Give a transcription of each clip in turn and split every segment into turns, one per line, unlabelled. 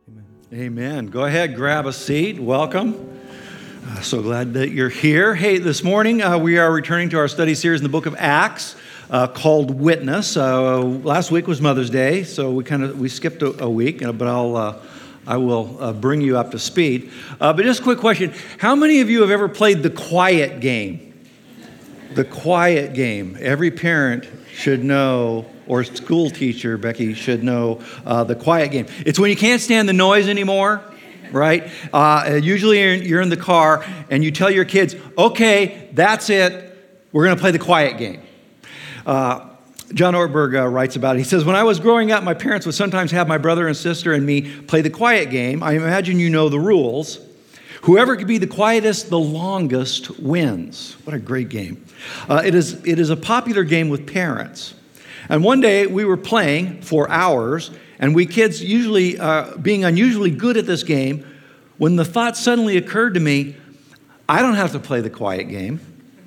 Amen. Go ahead, grab a seat. Welcome. So glad that you're here. Hey, this morning we are returning to our study series in the book of Acts called Witness. Last week was Mother's Day, so we skipped a week, but I will bring you up to speed. But just a quick question: how many of you have ever played the quiet game? The quiet game. Every parent should know, or school teacher, Becky, should know the quiet game. It's when you can't stand the noise anymore, right? Usually you're in the car and you tell your kids, okay, that's it. We're going to play the quiet game. John Ortberg writes about it. He says, when I was growing up, my parents would sometimes have my brother and sister and me play the quiet game. I imagine you know the rules. Whoever could be the quietest, the longest wins. What a great game. It is a popular game with parents. And one day we were playing for hours, and we kids usually being unusually good at this game, when the thought suddenly occurred to me, I don't have to play the quiet game.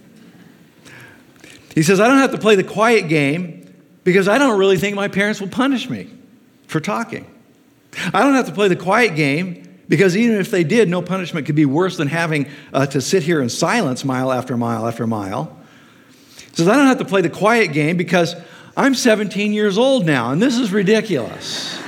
He says, I don't have to play the quiet game because I don't really think my parents will punish me for talking. I don't have to play the quiet game because even if they did, no punishment could be worse than having to sit here in silence mile after mile after mile. He says, I don't have to play the quiet game because I'm 17 years old now, and this is ridiculous.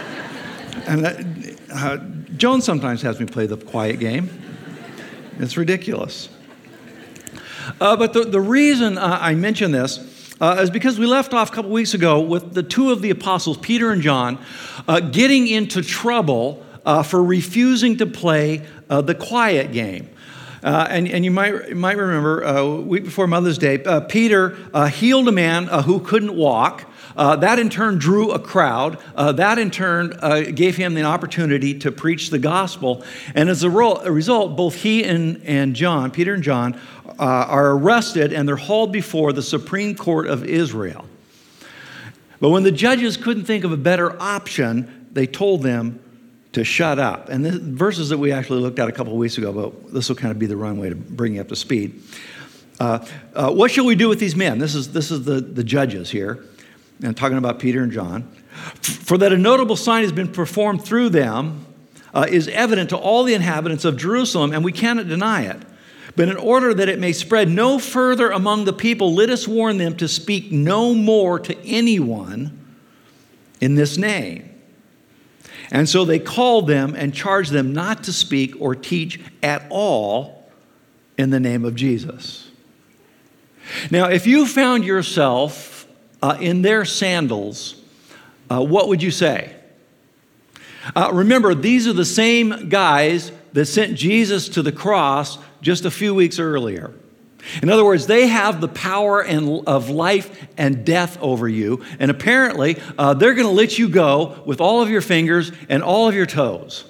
And Joan sometimes has me play the quiet game. It's ridiculous. But the reason I mention this is because we left off a couple weeks ago with the two of the apostles, Peter and John, getting into trouble for refusing to play the quiet game. And you might remember, a week before Mother's Day, Peter healed a man who couldn't walk. That in turn drew a crowd. That in turn gave him the opportunity to preach the gospel. And as a result, both he and John, Peter and John, are arrested and they're hauled before the Supreme Court of Israel. But when the judges couldn't think of a better option, they told them to shut up. And the verses that we actually looked at a couple of weeks ago, but this will kind of be the runway to bring you up to speed. What shall we do with these men? This is the judges here, and talking about Peter and John. For that a notable sign has been performed through them is evident to all the inhabitants of Jerusalem, and we cannot deny it. But in order that it may spread no further among the people, let us warn them to speak no more to anyone in this name. And so they called them and charged them not to speak or teach at all in the name of Jesus. Now, if you found yourself in their sandals, what would you say? Remember, these are the same guys that sent Jesus to the cross just a few weeks earlier. In other words, they have the power of life and death over you, and apparently they're going to let you go with all of your fingers and all of your toes.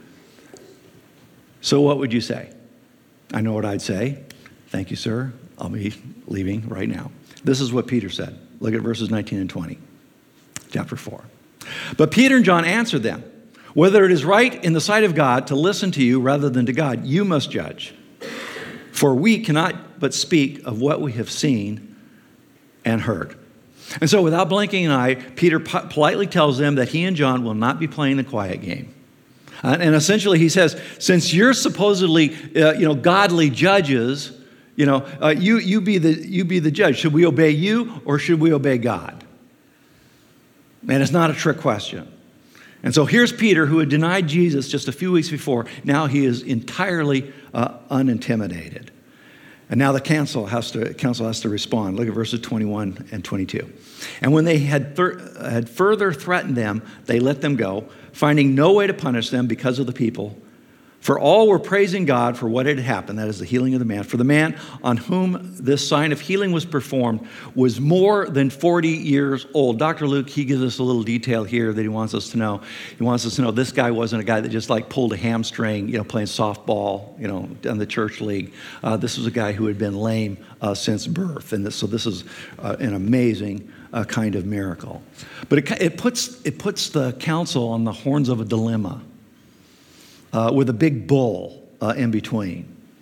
So what would you say? I know what I'd say. Thank you, sir. I'll be leaving right now. This is what Peter said. Look at verses 19 and 20, chapter 4. But Peter and John answered them, whether it is right in the sight of God to listen to you rather than to God, you must judge. For we cannot but speak of what we have seen and heard. And so without blinking an eye, Peter politely tells them that he and John will not be playing the quiet game. And essentially he says, since you're supposedly godly judges, you be the judge. Should we obey you or should we obey God? And it's not a trick question. And so here's Peter, who had denied Jesus just a few weeks before. Now he is entirely unintimidated. And now the council has to respond. Look at verses 21 and 22. And when they had further threatened them, they let them go, finding no way to punish them because of the people. For all were praising God for what had happened, that is the healing of the man. For the man on whom this sign of healing was performed was more than 40 years old. Dr. Luke, he gives us a little detail here that he wants us to know. He wants us to know this guy wasn't a guy that just pulled a hamstring, playing softball, in the church league. This was a guy who had been lame since birth. And so this is an amazing kind of miracle. But it puts the council on the horns of a dilemma. With a big bull in between.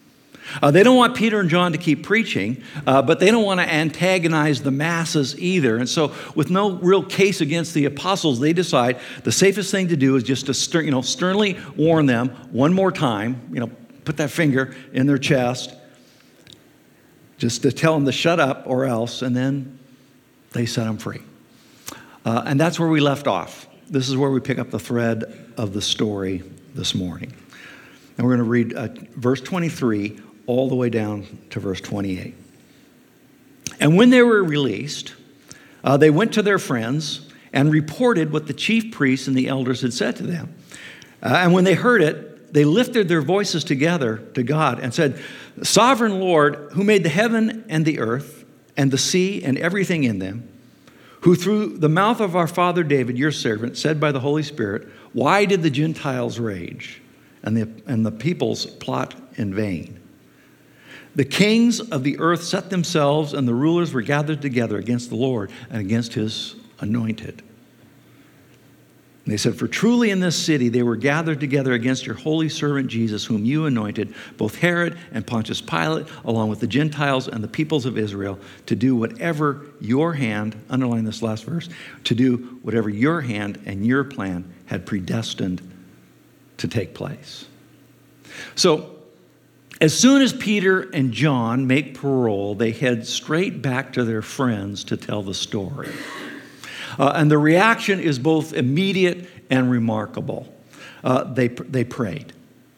They don't want Peter and John to keep preaching, but they don't want to antagonize the masses either. And so with no real case against the apostles, they decide the safest thing to do is just to sternly warn them one more time, put that finger in their chest, just to tell them to shut up or else, and then they set them free. And that's where we left off. This is where we pick up the thread of the story this morning. And we're going to read verse 23 all the way down to verse 28. And when they were released, they went to their friends and reported what the chief priests and the elders had said to them. And when they heard it, they lifted their voices together to God and said, "Sovereign Lord, who made the heaven and the earth and the sea and everything in them, who through the mouth of our father David, your servant, said by the Holy Spirit, why did the Gentiles rage and the peoples plot in vain? The kings of the earth set themselves, and the rulers were gathered together against the Lord and against his anointed. And they said, for truly in this city they were gathered together against your holy servant Jesus, whom you anointed, both Herod and Pontius Pilate, along with the Gentiles and the peoples of Israel, to do whatever your hand," underline this last verse, "to do whatever your hand and your plan had predestined to take place." So, as soon as Peter and John make parole, they head straight back to their friends to tell the story. And the reaction is both immediate and remarkable. They prayed.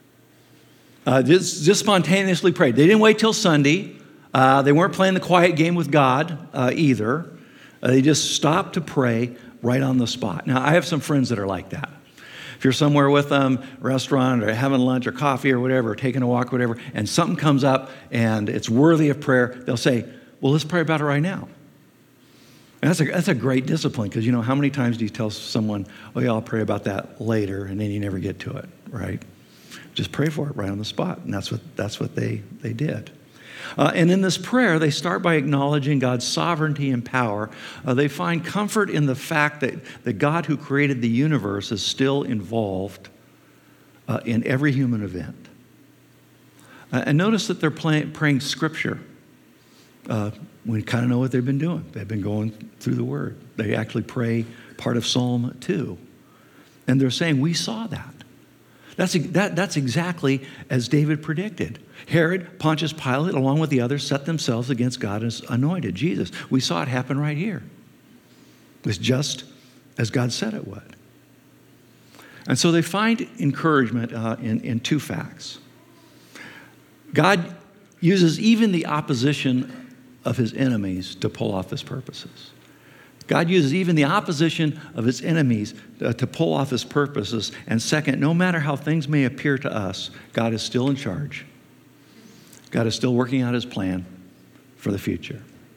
Just spontaneously prayed. They didn't wait till Sunday. They weren't playing the quiet game with God either. They just stopped to pray right on the spot. Now, I have some friends that are like that. If you're somewhere with them, restaurant or having lunch or coffee or whatever, or taking a walk or whatever, and something comes up and it's worthy of prayer, they'll say, well, let's pray about it right now. And that's a great discipline, because how many times do you tell someone, oh yeah, I'll pray about that later, and then you never get to it, right? Just pray for it right on the spot. And that's what they did. And in this prayer, they start by acknowledging God's sovereignty and power. They find comfort in the fact that the God who created the universe is still involved in every human event. And notice that they're praying Scripture. We kind of know what they've been doing. They've been going through the Word. They actually pray part of Psalm 2. And they're saying, we saw that. That's exactly as David predicted. Herod, Pontius Pilate, along with the others, set themselves against God's anointed, Jesus. We saw it happen right here. It was just as God said it would. And so they find encouragement in two facts. God uses even the opposition of his enemies to pull off his purposes. God uses even the opposition of his enemies to pull off his purposes. And second, no matter how things may appear to us, God is still in charge. God is still working out his plan for the future.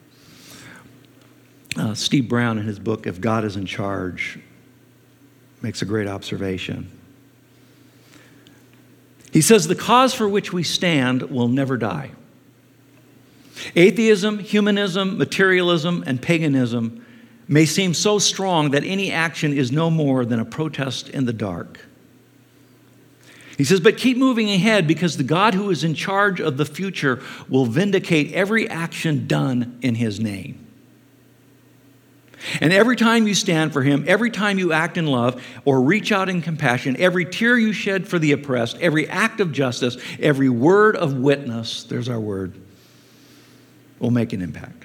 Steve Brown, in his book, If God is in Charge, makes a great observation. He says, the cause for which we stand will never die. Atheism, humanism, materialism, and paganism may seem so strong that any action is no more than a protest in the dark. He says, but keep moving ahead, because the God who is in charge of the future will vindicate every action done in his name. And every time you stand for him, every time you act in love or reach out in compassion, every tear you shed for the oppressed, every act of justice, every word of witness, there's our word, will make an impact.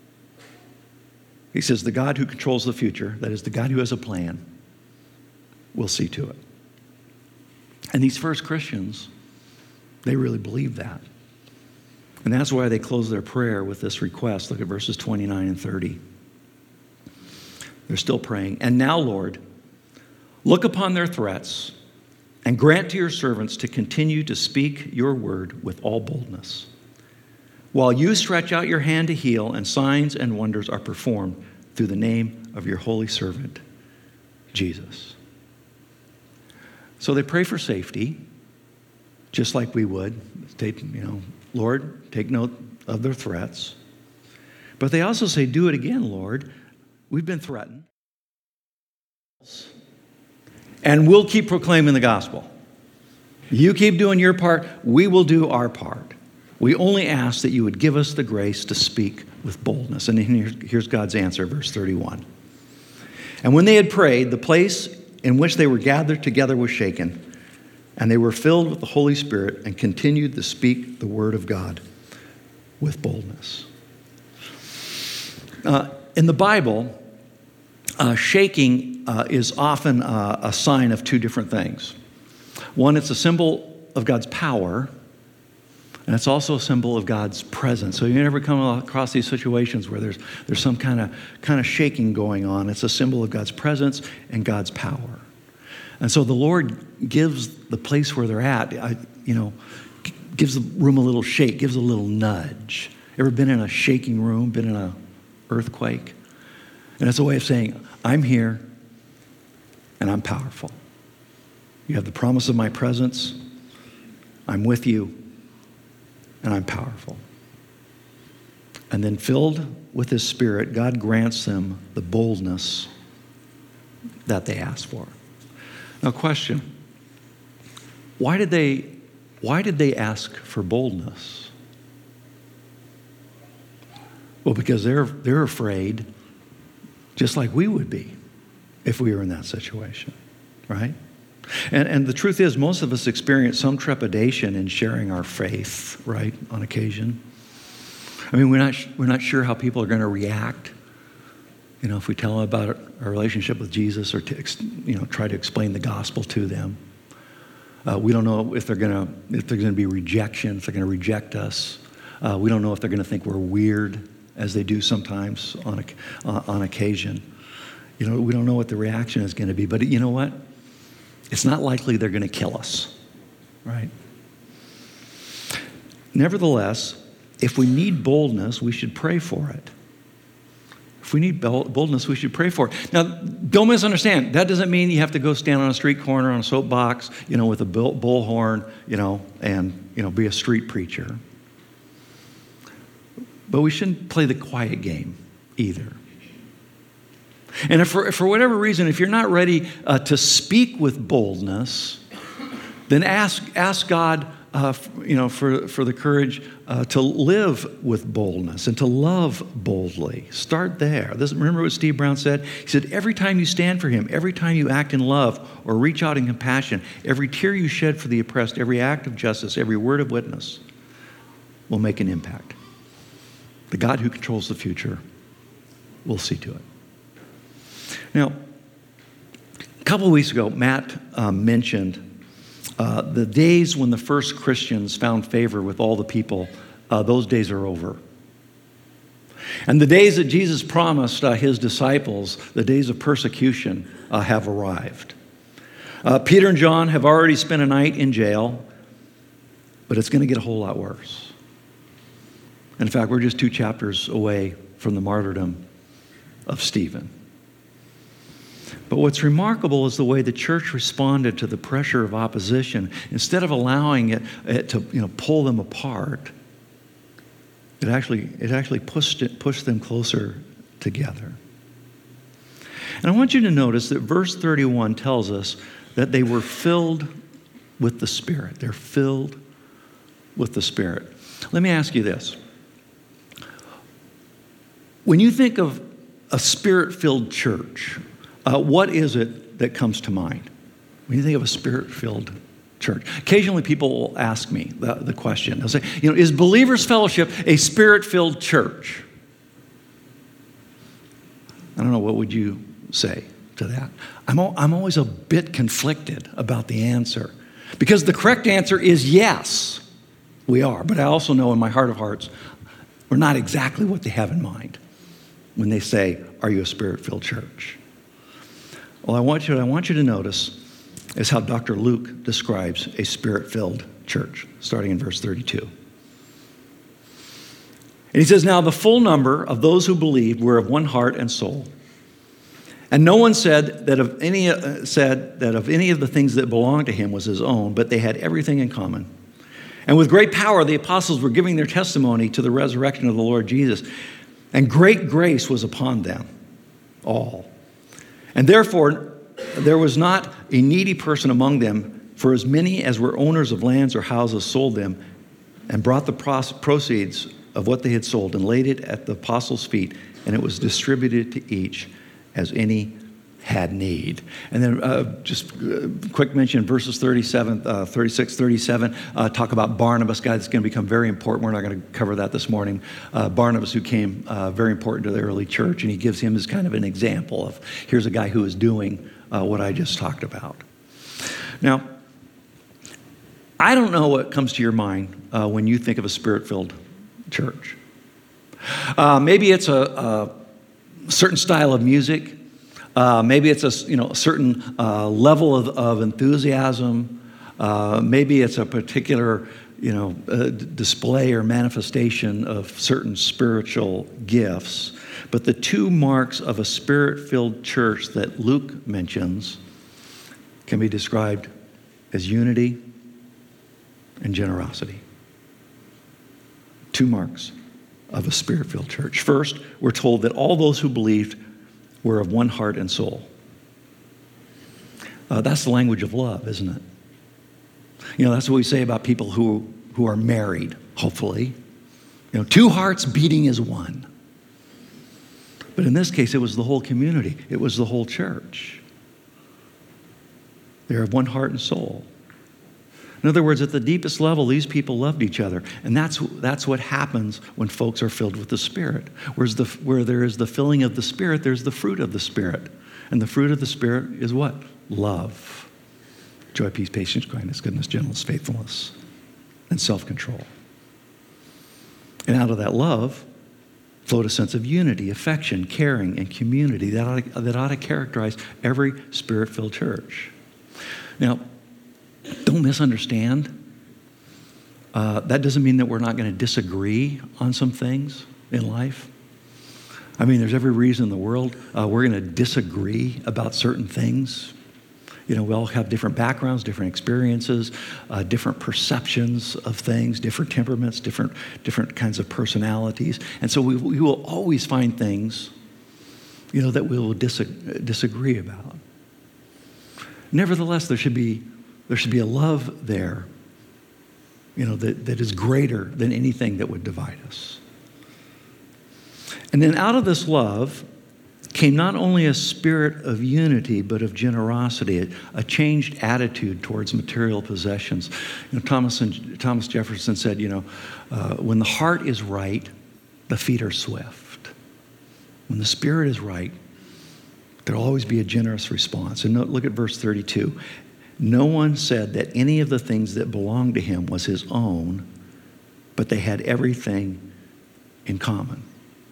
He says the God who controls the future, that is the God who has a plan, will see to it. And these first Christians, they really believed that. And that's why they close their prayer with this request. Look at verses 29 and 30. They're still praying. And now, Lord, look upon their threats and grant to your servants to continue to speak your word with all boldness, while you stretch out your hand to heal, and signs and wonders are performed through the name of your holy servant, Jesus. So they pray for safety, just like we would. Lord, take note of their threats. But they also say, do it again, Lord. We've been threatened. And we'll keep proclaiming the gospel. You keep doing your part, we will do our part. We only ask that you would give us the grace to speak with boldness. And here's God's answer, verse 31. And when they had prayed, the place in which they were gathered together was shaken, and they were filled with the Holy Spirit and continued to speak the word of God with boldness. In the Bible, shaking is often a sign of two different things. One, it's a symbol of God's power, and it's also a symbol of God's presence. So you never come across these situations where there's some kind of shaking going on. It's a symbol of God's presence and God's power. And so the Lord gives the place where they're at, gives the room a little shake, gives a little nudge. Ever been in a shaking room, been in an earthquake? And it's a way of saying, I'm here and I'm powerful. You have the promise of my presence. I'm with you and I'm powerful. And then filled with his Spirit, God grants them the boldness that they asked for. Now, question. Why did they ask for boldness? Well, because they're afraid, just like we would be if we were in that situation, right? And the truth is, most of us experience some trepidation in sharing our faith, right, on occasion. I mean, we're not sure how people are going to react. If we tell them about our relationship with Jesus or try to explain the gospel to them. We don't know if there's going to be rejection, if they're going to reject us. We don't know if they're going to think we're weird, as they do sometimes on occasion. We don't know what the reaction is going to be. But you know what? It's not likely they're going to kill us, right? Nevertheless, if we need boldness, we should pray for it. If we need boldness, we should pray for it. Now, don't misunderstand. That doesn't mean you have to go stand on a street corner on a soapbox, with a bullhorn, and be a street preacher. But we shouldn't play the quiet game either. And if for whatever reason, if you're not ready to speak with boldness, then ask God, for the courage to live with boldness and to love boldly. Start there. Remember what Steve Brown said? He said, every time you stand for him, every time you act in love or reach out in compassion, every tear you shed for the oppressed, every act of justice, every word of witness will make an impact. The God who controls the future will see to it. Now, a couple of weeks ago, Matt mentioned the days when the first Christians found favor with all the people. Those days are over. And the days that Jesus promised his disciples, the days of persecution, have arrived. Peter and John have already spent a night in jail, but it's going to get a whole lot worse. In fact, we're just 2 chapters away from the martyrdom of Stephen. But what's remarkable is the way the church responded to the pressure of opposition. Instead of allowing it to pull them apart, it actually pushed them closer together. And I want you to notice that verse 31 tells us that they were filled with the Spirit. They're filled with the Spirit. Let me ask you this. When you think of a Spirit-filled church, what is it that comes to mind when you think of a Spirit-filled church? Occasionally people will ask me the question. They'll say, is Believers Fellowship a Spirit-filled church? I don't know, what would you say to that? I'm always a bit conflicted about the answer, because the correct answer is yes, we are. But I also know in my heart of hearts, we're not exactly what they have in mind when they say, are you a Spirit-filled church? Well, I want you to notice is how Dr. Luke describes a Spirit-filled church, starting in verse 32. And he says, now the full number of those who believed were of one heart and soul. And no one said that of any of the things that belonged to him was his own, but they had everything in common. And with great power, the apostles were giving their testimony to the resurrection of the Lord Jesus. And great grace was upon them all. And therefore, there was not a needy person among them, for as many as were owners of lands or houses sold them and brought the proceeds of what they had sold and laid it at the apostles' feet, and it was distributed to each as any had need. And then just quick mention, verses 36, 37, talk about Barnabas, guy that's going to become very important. We're not going to cover that this morning. Barnabas, who came very important to the early church, and he gives him as kind of an example of, here's a guy who is doing what I just talked about. Now, I don't know what comes to your mind when you think of a Spirit-filled church. Maybe it's a certain style of music. Maybe it's a certain level of enthusiasm. Maybe it's a particular display or manifestation of certain spiritual gifts. But the two marks of a Spirit-filled church that Luke mentions can be described as unity and generosity. Two marks of a Spirit-filled church. First, we're told that all those who believed were of one heart and soul. That's the language of love, isn't it? That's what we say about people who are married, hopefully. Two hearts beating as one. But in this case, it was the whole community. It was the whole church. They're of one heart and soul. In other words, at the deepest level, these people loved each other. And that's what happens when folks are filled with the Spirit. Where there is the filling of the Spirit, there's the fruit of the Spirit. And the fruit of the Spirit is what? Love. Joy, peace, patience, kindness, goodness, gentleness, faithfulness, and self-control. And out of that love flowed a sense of unity, affection, caring, and community that ought to characterize every Spirit-filled church. Now, don't misunderstand. That doesn't mean that we're not going to disagree on some things in life. I mean, there's every reason in the world we're going to disagree about certain things. We all have different backgrounds, different experiences, different perceptions of things, different temperaments, different kinds of personalities. And so we will always find things, that we will disagree about. Nevertheless, there should be a love there, that is greater than anything that would divide us. And then out of this love came not only a spirit of unity, but of generosity, a changed attitude towards material possessions. Thomas Jefferson said, when the heart is right, the feet are swift. When the spirit is right, there'll always be a generous response. And look at verse 32. No one said that any of the things that belonged to him was his own, but they had everything in common.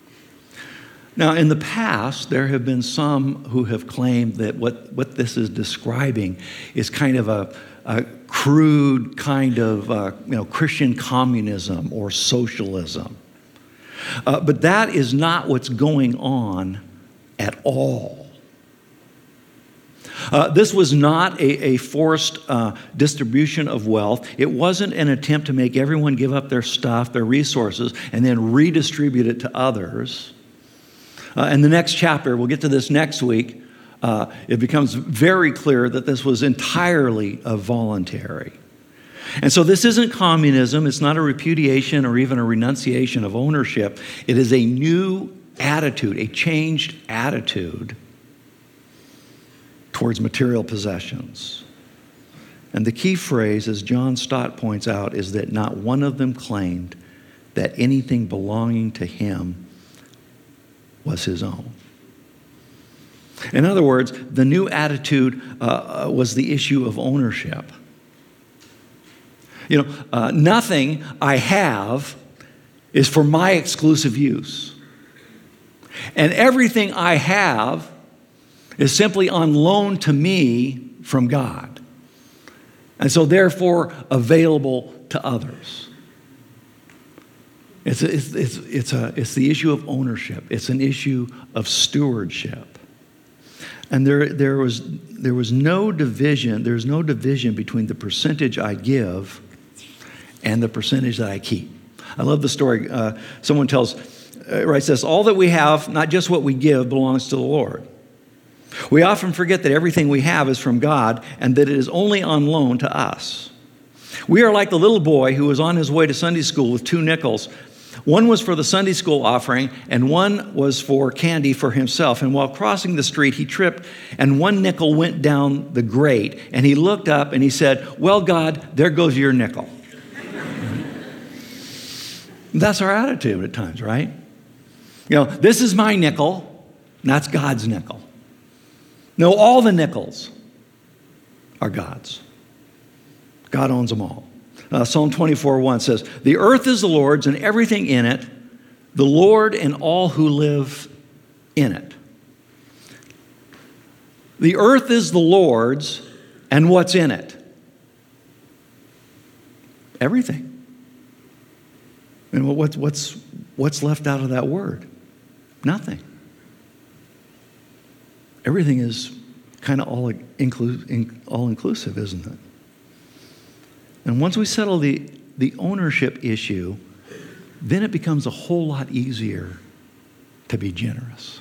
Now, in the past, there have been some who have claimed that what this is describing is kind of a crude kind of Christian communism or socialism. But that is not what's going on at all. This was not a forced distribution of wealth. It wasn't an attempt to make everyone give up their stuff, their resources, and then redistribute it to others. In the next chapter, we'll get to this next week, it becomes very clear that this was entirely voluntary. And so this isn't communism. It's not a repudiation or even a renunciation of ownership. It is a new attitude, a changed attitude towards material possessions. And the key phrase, as John Stott points out, is that not one of them claimed that anything belonging to him was his own. In other words, the new attitude was the issue of ownership. Nothing I have is for my exclusive use. And everything I have is simply on loan to me from God. And so therefore available to others. It's the issue of ownership. It's an issue of stewardship. And there was no division. There's no division between the percentage I give and the percentage that I keep. I love the story. Someone writes this: all that we have, not just what we give, belongs to the Lord. We often forget that everything we have is from God and that it is only on loan to us. We are like the little boy who was on his way to Sunday school with 2 nickels. One was for the Sunday school offering, and one was for candy for himself. And while crossing the street, he tripped, and 1 nickel went down the grate. And he looked up and he said, "Well, God, there goes your nickel." That's our attitude at times, right? This is my nickel, and that's God's nickel. No, all the nickels are God's. God owns them all. Psalm 24:1 says, "The earth is the Lord's and everything in it, the Lord and all who live in it." The earth is the Lord's, and what's in it? Everything. And what's left out of that word? Nothing. Everything is kind of all inclusive, isn't it? And once we settle the ownership issue, then it becomes a whole lot easier to be generous.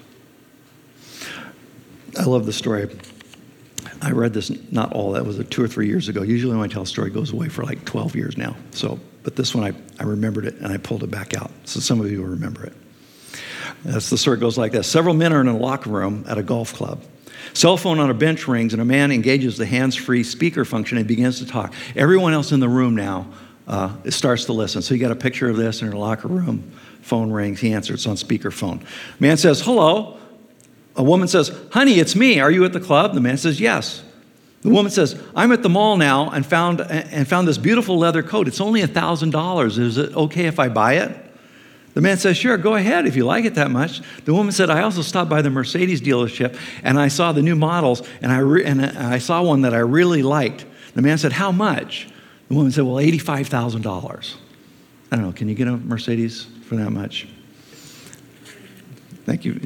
I love the story. I read this, not all, that was 2 or 3 years ago. Usually when I tell a story, it goes away for like 12 years now. But this one, I remembered it, and I pulled it back out. So some of you will remember it. The story goes like this. Several men are in a locker room at a golf club. Cell phone on a bench rings, and a man engages the hands-free speaker function and begins to talk. Everyone else in the room now starts to listen. So you got a picture of this in a locker room. Phone rings. He answers. It's on speakerphone. Man says, "Hello." A woman says, "Honey, it's me. Are you at the club?" The man says, "Yes." The woman says, "I'm at the mall now and found this beautiful leather coat. It's only $1,000. Is it okay if I buy it?" The man says, "Sure, go ahead if you like it that much." The woman said, "I also stopped by the Mercedes dealership and I saw the new models and I saw one that I really liked." The man said, "How much?" The woman said, "Well, $85,000. I don't know, can you get a Mercedes for that much? Thank you.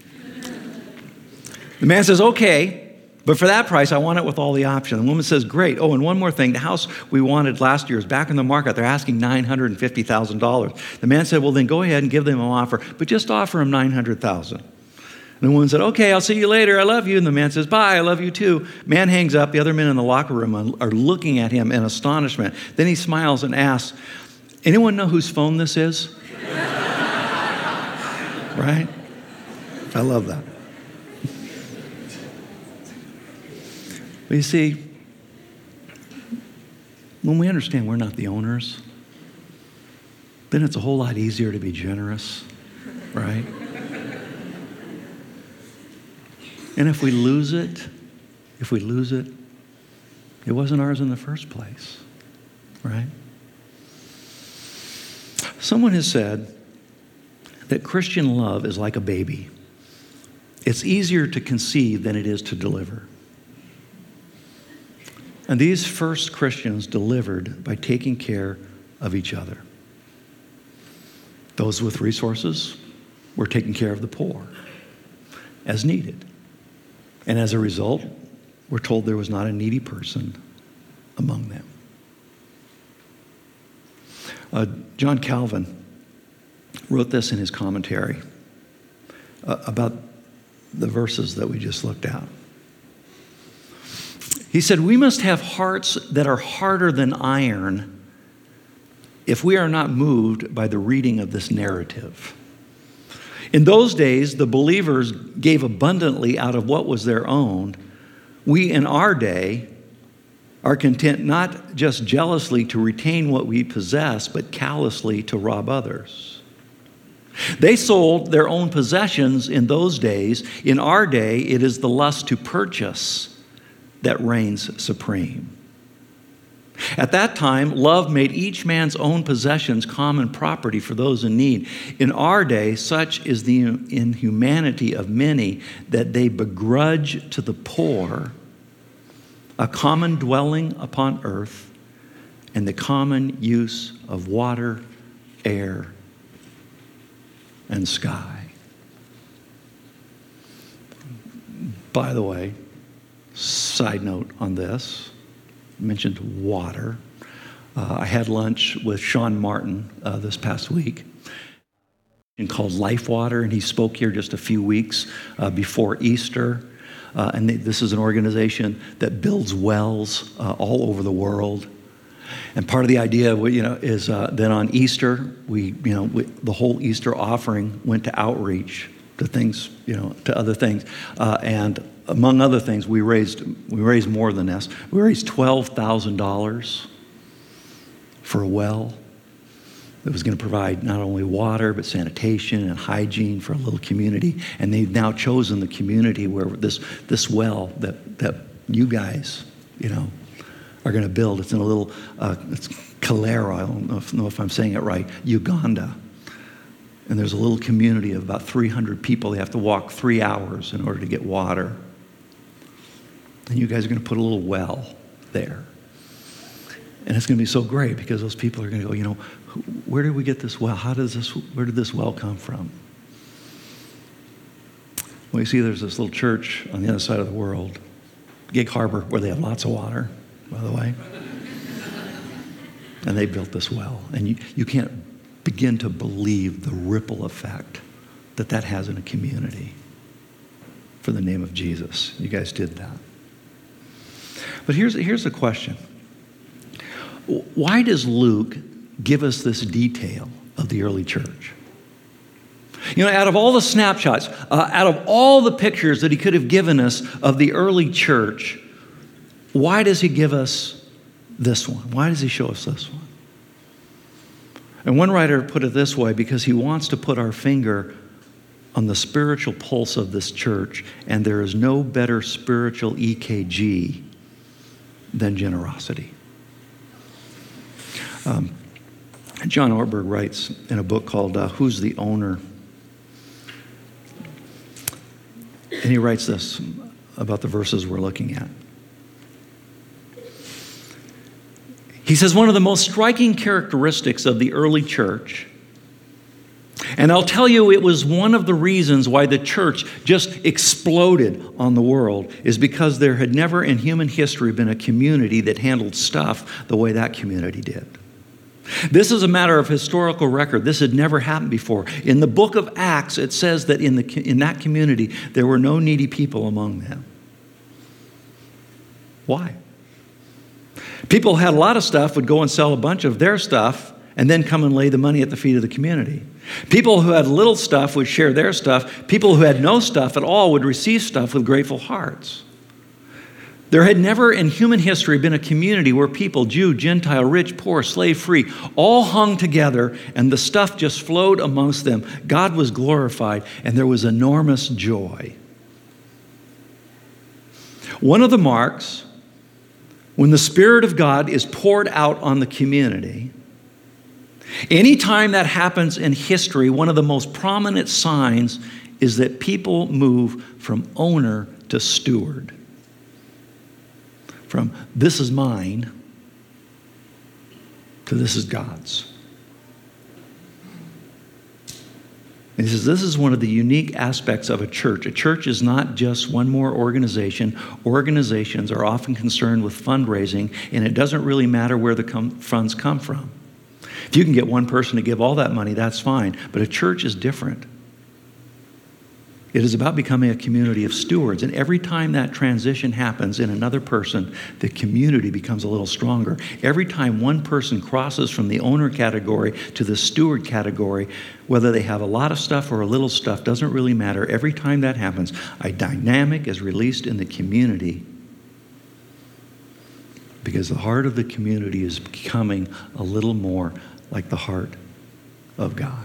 The man says, "Okay, but for that price, I want it with all the options." The woman says, "Great. Oh, and one more thing. The house we wanted last year is back in the market. They're asking $950,000. The man said, "Well, then go ahead and give them an offer, but just offer them $900,000. And the woman said, "Okay, I'll see you later. I love you." And the man says, "Bye, I love you too." Man hangs up. The other men in the locker room are looking at him in astonishment. Then he smiles and asks, "Anyone know whose phone this is?" Right? I love that. But you see, when we understand we're not the owners, then it's a whole lot easier to be generous, right? And if we lose it, it wasn't ours in the first place, right? Someone has said that Christian love is like a baby. It's easier to conceive than it is to deliver. And these first Christians delivered by taking care of each other. Those with resources were taking care of the poor as needed. And as a result, we're told there was not a needy person among them. John Calvin wrote this in his commentary about the verses that we just looked at. He said, "We must have hearts that are harder than iron if we are not moved by the reading of this narrative." In those days, the believers gave abundantly out of what was their own. We in our day are content not just jealously to retain what we possess, but callously to rob others. They sold their own possessions in those days. In our day, it is the lust to purchase that reigns supreme. At that time, love made each man's own possessions common property for those in need. In our day, such is the inhumanity of many that they begrudge to the poor a common dwelling upon earth and the common use of water, air, and sky. By the way, side note on this, I mentioned water. I had lunch with Sean Martin this past week called Life Water, and he spoke here just a few weeks before Easter. This is an organization that builds wells all over the world. And part of the idea, is that on Easter, the whole Easter offering went to outreach, to things, to other things, and among other things, we raised more than this. We raised $12,000 for a well that was going to provide not only water but sanitation and hygiene for a little community. And they've now chosen the community where this well that you guys, are going to build. It's in a little, it's Kalera, I don't know if I'm saying it right, Uganda. And there's a little community of about 300 people. They have to walk 3 hours in order to get water. And you guys are going to put a little well there. And it's going to be so great because those people are going to go, where did we get this well? Where did this well come from? Well, you see, there's this little church on the other side of the world, Gig Harbor, where they have lots of water, by the way. And they built this well. And you can't begin to believe the ripple effect that has in a community for the name of Jesus. You guys did that. But here's the question. Why does Luke give us this detail of the early church? Out of all the snapshots, out of all the pictures that he could have given us of the early church, why does he give us this one? Why does he show us this one? And one writer put it this way, because he wants to put our finger on the spiritual pulse of this church, and there is no better spiritual EKG than generosity. John Ortberg writes in a book called Who's the Owner? And he writes this about the verses we're looking at. He says, one of the most striking characteristics of the early church, and I'll tell you it was one of the reasons why the church just exploded on the world, is because there had never in human history been a community that handled stuff the way that community did. This is a matter of historical record. This had never happened before. In the book of Acts, it says that in that community, there were no needy people among them. Why? People who had a lot of stuff would go and sell a bunch of their stuff and then come and lay the money at the feet of the community. People who had little stuff would share their stuff. People who had no stuff at all would receive stuff with grateful hearts. There had never in human history been a community where people, Jew, Gentile, rich, poor, slave, free, all hung together and the stuff just flowed amongst them. God was glorified and there was enormous joy. One of the marks when the Spirit of God is poured out on the community, anytime that happens in history, one of the most prominent signs is that people move from owner to steward. From this is mine to this is God's. And he says this is one of the unique aspects of a church. A church is not just one more organization. Organizations are often concerned with fundraising, and it doesn't really matter where the funds come from. If you can get one person to give all that money, that's fine. But a church is different. It is about becoming a community of stewards. And every time that transition happens in another person, the community becomes a little stronger. Every time one person crosses from the owner category to the steward category, whether they have a lot of stuff or a little stuff, doesn't really matter. Every time that happens, a dynamic is released in the community because the heart of the community is becoming a little more like the heart of God.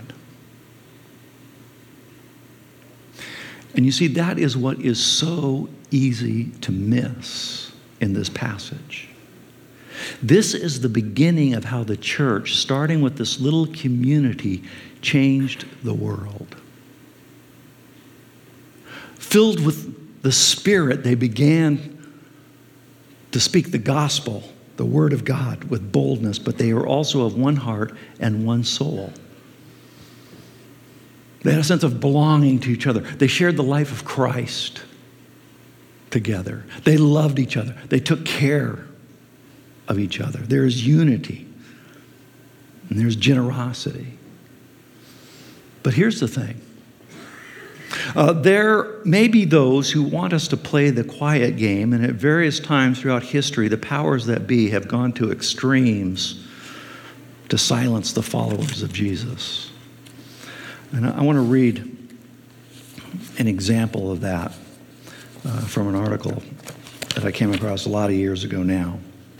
And you see, that is what is so easy to miss in this passage. This is the beginning of how the church, starting with this little community, changed the world. Filled with the Spirit, they began to speak the gospel, the word of God, with boldness, but they were also of one heart and one soul. They had a sense of belonging to each other. They shared the life of Christ together. They loved each other. They took care of each other. There is unity and there's generosity. But here's the thing. There may be those who want us to play the quiet game, and at various times throughout history, the powers that be have gone to extremes to silence the followers of Jesus. And I want to read an example of that from an article that I came across a lot of years ago now.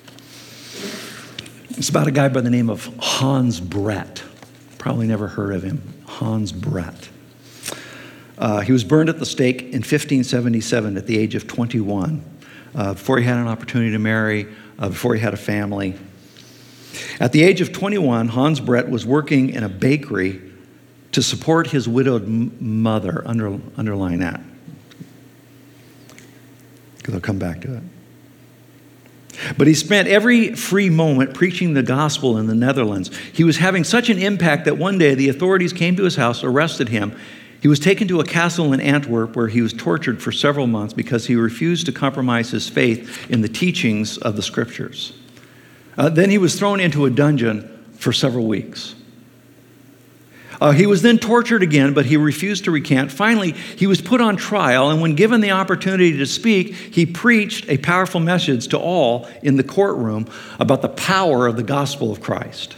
It's about a guy by the name of Hans Brett. Probably never heard of him. Hans Brett. He was burned at the stake in 1577 at the age of 21, before he had an opportunity to marry, before he had a family. At the age of 21, Hans Brett was working in a bakery to support his widowed mother. Underline that, because I'll come back to it. But he spent every free moment preaching the gospel in the Netherlands. He was having such an impact that one day the authorities came to his house, arrested him. He was taken to a castle in Antwerp where he was tortured for several months because he refused to compromise his faith in the teachings of the scriptures. Then he was thrown into a dungeon for several weeks. He was then tortured again, but he refused to recant. Finally, he was put on trial, and when given the opportunity to speak, he preached a powerful message to all in the courtroom about the power of the gospel of Christ.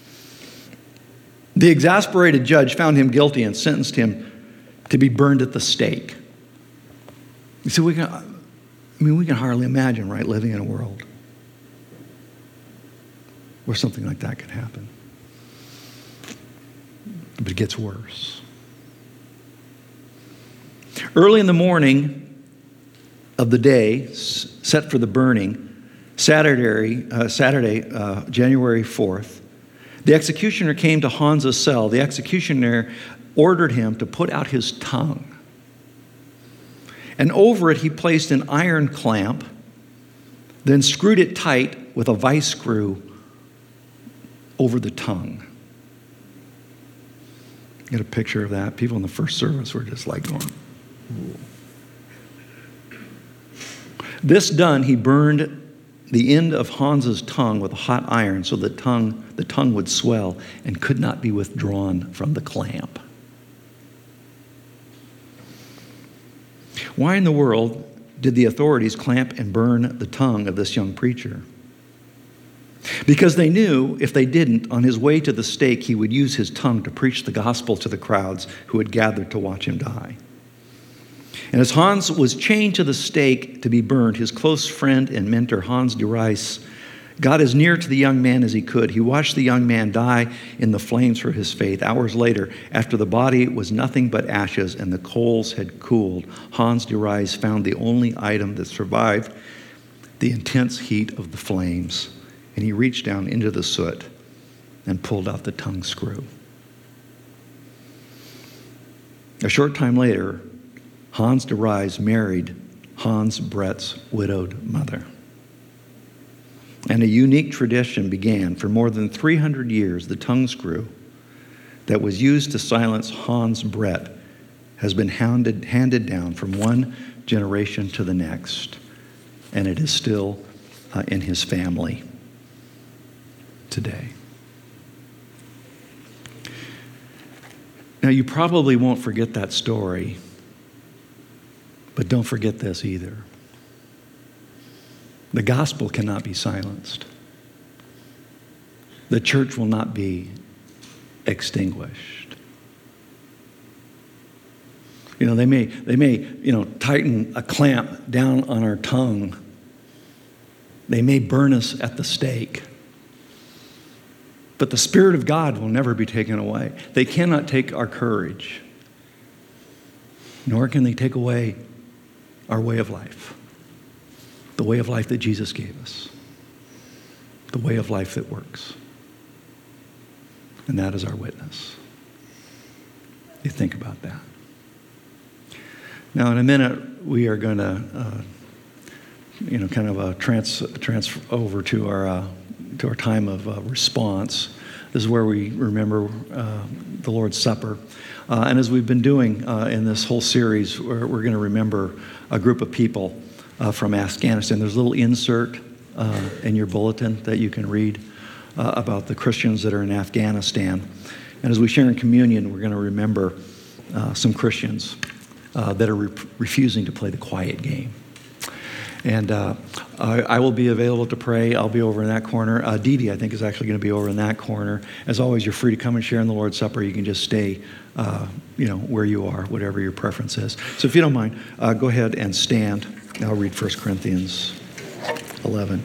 The exasperated judge found him guilty and sentenced him to be burned at the stake. You see, we can hardly imagine, right, living in a world where something like that could happen. But it gets worse. Early in the morning of the day set for the burning, Saturday, January 4th, the executioner came to Hans's cell. The executioner ordered him to put out his tongue. And over it, he placed an iron clamp, then screwed it tight with a vice screw over the tongue. Get a picture of that. People in the first service were just like going, ooh. This done, he burned the end of Hans's tongue with a hot iron so the tongue would swell and could not be withdrawn from the clamp. Why in the world did the authorities clamp and burn the tongue of this young preacher? Because they knew if they didn't, on his way to the stake, he would use his tongue to preach the gospel to the crowds who had gathered to watch him die. And as Hans was chained to the stake to be burned, his close friend and mentor, Hans de Rijs, got as near to the young man as he could. He watched the young man die in the flames for his faith. Hours later, after the body was nothing but ashes and the coals had cooled, Hans de Rijs found the only item that survived the intense heat of the flames. And he reached down into the soot and pulled out the tongue screw. A short time later, Hans de Rijs married Hans Brett's widowed mother. And a unique tradition began. For more than 300 years, the tongue screw that was used to silence Hans Brett has been handed down from one generation to the next, and it is still in his family today. Now, you probably won't forget that story, but don't forget this either. The gospel cannot be silenced. The church will not be extinguished. You know, they may tighten a clamp down on our tongue. They may burn us at the stake. But the Spirit of God will never be taken away. They cannot take our courage, nor can they take away our way of life, the way of life that Jesus gave us, the way of life that works. And that is our witness. You think about that. Now, in a minute, we are going to, transfer over to our time of response. This is where we remember the Lord's Supper. And as we've been doing in this whole series, we're going to remember a group of people from Afghanistan. There's a little insert in your bulletin that you can read about the Christians that are in Afghanistan. And as we share in communion, we're going to remember some Christians that are refusing to play the quiet game. And I will be available to pray. I'll be over in that corner. Dee Dee, I think, is actually going to be over in that corner. As always, you're free to come and share in the Lord's Supper. You can just stay, where you are, whatever your preference is. So if you don't mind, go ahead and stand. I'll read 1 Corinthians 11.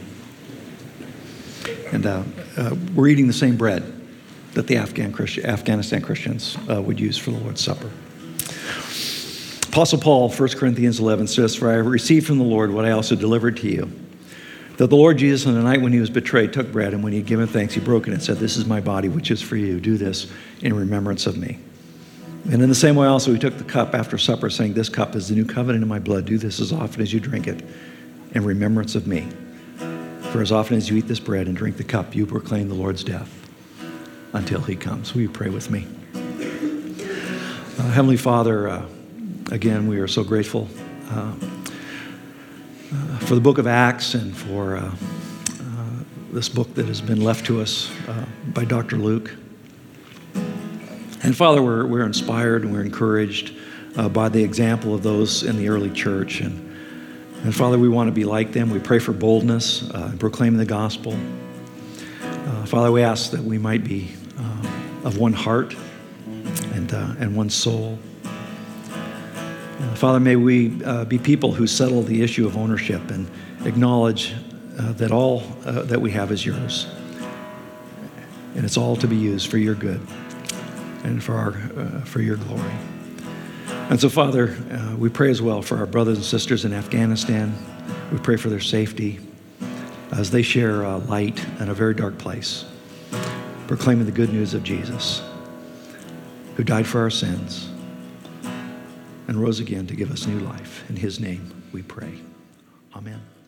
And we're eating the same bread that the Afghanistan Christians would use for the Lord's Supper. Apostle Paul, 1 Corinthians 11 says, "For I have received from the Lord what I also delivered to you, that the Lord Jesus on the night when he was betrayed took bread, and when he had given thanks, he broke it and said, 'This is my body, which is for you. Do this in remembrance of me.' And in the same way also he took the cup after supper, saying, 'This cup is the new covenant in my blood. Do this as often as you drink it in remembrance of me. For as often as you eat this bread and drink the cup, you proclaim the Lord's death until he comes.'" Will you pray with me? Heavenly Father, again, we are so grateful for the book of Acts and for this book that has been left to us by Dr. Luke. And Father, we're inspired and we're encouraged by the example of those in the early church. And Father, we want to be like them. We pray for boldness in proclaiming the gospel. Father, we ask that we might be of one heart and one soul. Father, may we be people who settle the issue of ownership and acknowledge that all that we have is yours. And it's all to be used for your good and for your glory. And so, Father, we pray as well for our brothers and sisters in Afghanistan. We pray for their safety as they share light in a very dark place, proclaiming the good news of Jesus, who died for our sins and rose again to give us new life. In his name we pray. Amen.